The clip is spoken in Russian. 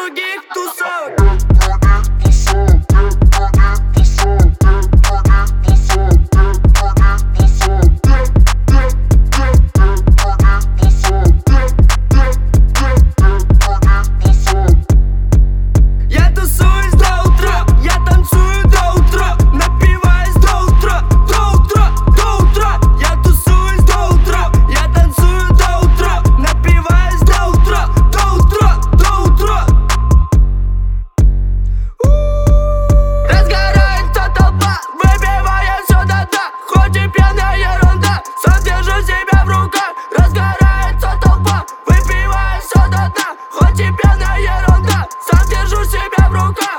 других тусовок. Я тусуюсь до утра, я танцую до утра, напиваюсь до утра, до утра, до утра. Я тусуюсь до утра, я танцую до утра, напиваюсь до утра, до утра, до утра. Разгорается толпа, выпивая все до дна, хоть и пьяная ерунда, сам держу себя в руках. Разгорается толпа, выпивая все до дна, хоть и пьяная ерунда, сам держу себя в руках.